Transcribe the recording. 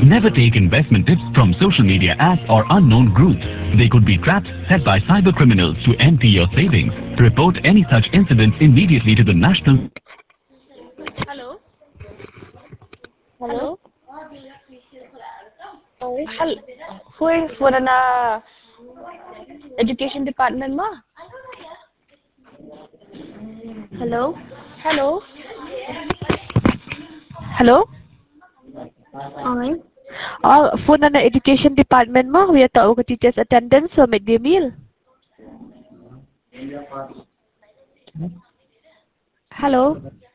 Never take investment tips from social media ads or unknown groups. They could be traps set by cyber criminals to empty your savings. Report any such incidents immediately to the National. Hello? Hello? Hello? Sorry? Hel Who is for an education department ma? Hello? Hello? Hello? Hi. For an education department ma, we are talking teachers attendance or midday meal. Hello?